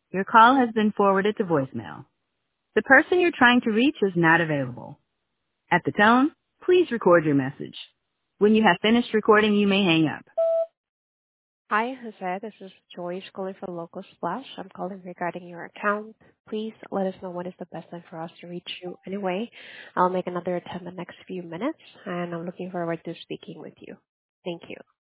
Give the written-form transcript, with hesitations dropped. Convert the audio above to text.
Your call has been forwarded to voicemail. The person you're trying to reach is not available. At the tone, please record your message. When you have finished recording, you may hang up. Hi, Jose. This is Joyce calling from Local Splash. I'm calling regarding your account. Please let us know when is the best time for us to reach you. Anyway, I'll make another attempt in the next few minutes, and I'm looking forward to speaking with you. Thank you.